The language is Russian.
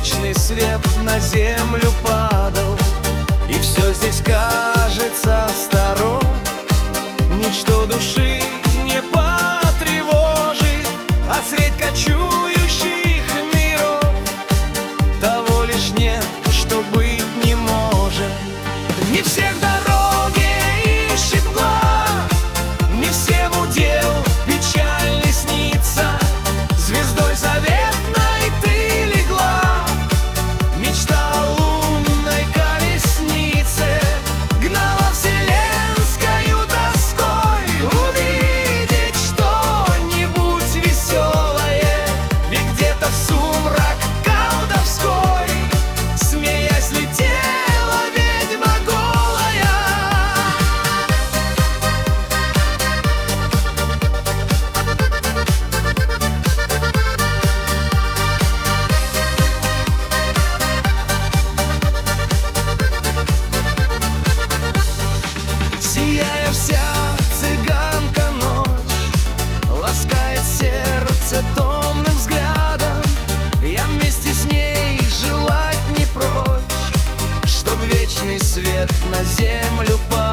вечный свет на землю падал, и все здесь кажется старо. Ничто души не потревожит, а средь кочующих миров того лишь нет, что быть не может. Не всех дороги ищет мгла, не всем удел печальный снится. Звездой заветной ты легла, мечта о лунной колеснице гнала вселенскою тоской увидеть что-нибудь веселое. Ведь где-то в сумрак колдовской, смеясь, летела ведьма голая. Сияя вся цыганка ночь, ласкает сердце томным взглядом. Я вместе с ней желать не прочь, чтоб вечный свет на землю падал.